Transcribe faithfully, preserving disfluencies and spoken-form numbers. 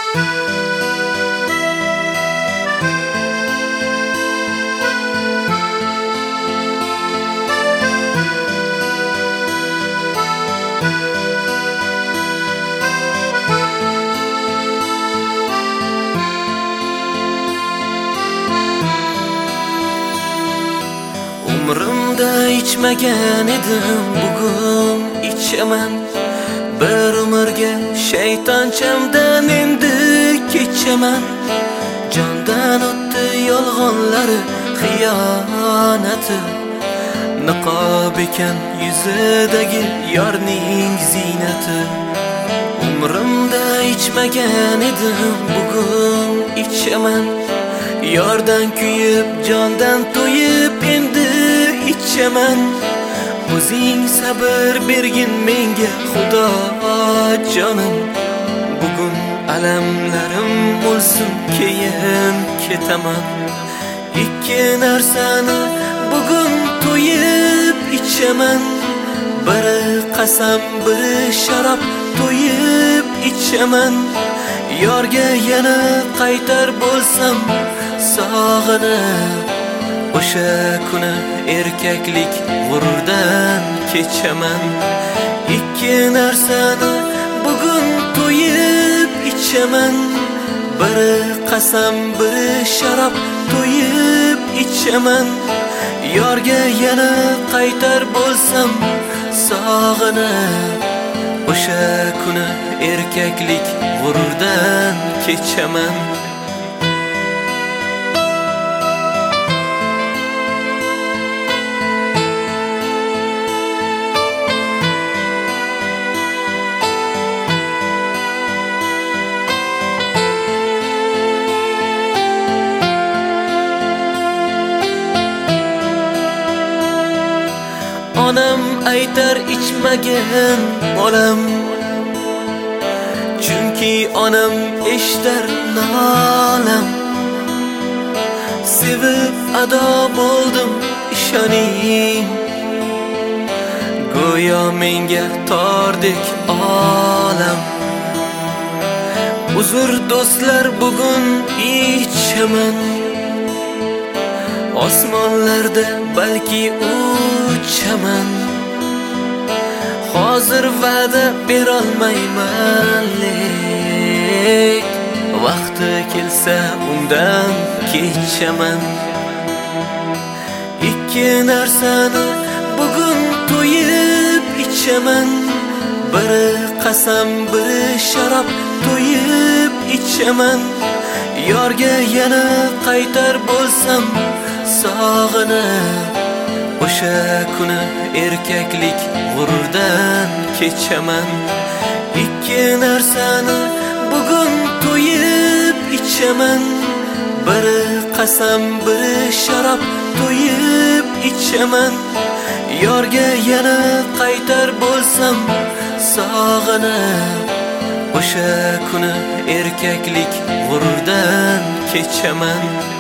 Umrimda içmagan edim, bugun ichaman. Bir umrga shaytonchamdan endi kechaman. Jondan o'tdi yolg'onlari, xiyonati. Niqob ekan yuzidagi yorning ziynati. Umrimda içmagan edim, bugun ichaman. Yordan kuyib, jondan to'yib endi ichaman. O'zing sabr bergin menga Xudo jonim. Bugun alamlarim bo'lsin, keyin ketaman. Ikki narsani bugun to'yib ichaman. Biri qasam, biri sharob to'yib ichaman. Yorga yana qaytar bo'lsam sog'inib, o'sha kuni erkaklik g'ururdan kechaman. Ikki narsani bugun to'yib ichaman. Biri qasam, biri sharob to'yib ichaman. Yorga yana qaytar bo'lsam sog'inib, o'sha kuni erkaklik g'ururdan kechaman. Onam aytar ichmagin bolam, chunki onam eshitar nolam. Sevib ado bo'ldim ishoning, go'yo menga tordek olam. Uzr do'stlar, bugun ichaman. Osmonlarda balki uchaman. Hozir va'da berolmayman, lek vaqti kelsa undan kechaman. Ikki narsani bugun to'yib ichaman. Biri qasam, biri sharob to'yib ichaman. Yorga yana qaytar bo'lsam sog'inib, o'sha kuni erkaklik g'ururdan kechaman. Ikki narsani bugun to'yib ichaman. Biri qasam, biri sharob to'yib ichaman. Yorga yana qaytar bo'lsam sog'inib, o'sha kuni erkaklik g'ururdan kechaman.